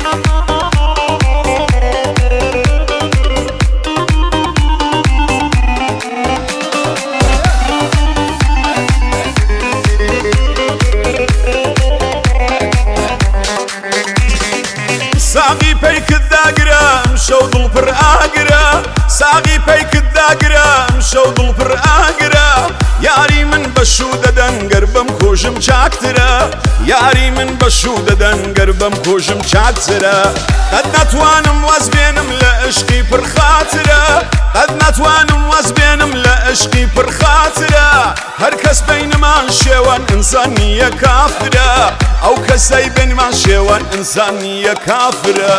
ساقی پەیکت داگرم شەو دڵ پڕ ئاگرە ساقی پەیکت داگرم شەو دڵ پڕ ئاگرە یاری من بەشوو دەدەن گەر بەم کۆژم چاکترە یاری من بەشوو دەدەن گەر بەم کۆژم چاکترە قەت ناتوانم واز بێنم لە عشقی پڕ خاترە قەت ناتوانم واز بێنم لە عشقی پڕ خاترە هەر کەس بینمان شێوان ئینسان نییە کافرە ئەو کەسەی بینمان شێوان ئینسان نییە کافرە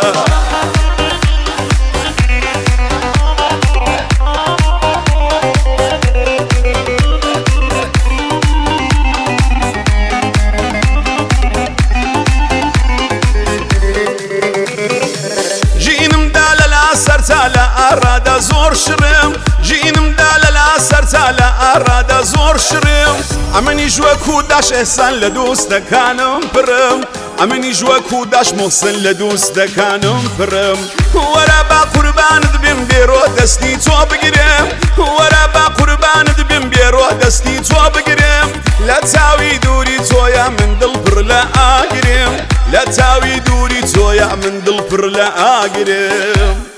سەرتا لە ئارادا زۆر شرم ژینمدا لەلا سەرتا لە ئارادا زۆر شرم ئەمەنیش وەکو داش ئێحسان لە دۆستەکانم پرم ئەمەنیش وەکو داش مۆحسن لە دۆستەکانم پرم وەرە با قوربانت بم بێرۆ دەستی تۆ بگرم وەرە با قوربانت بم بێرۆ دەستی تۆ بگرم لە چاوی دووری تۆیە من دڵ پڕ لە ئاگرم لە چاوی دووری تۆیە من دڵ پڕ لە ئاگرم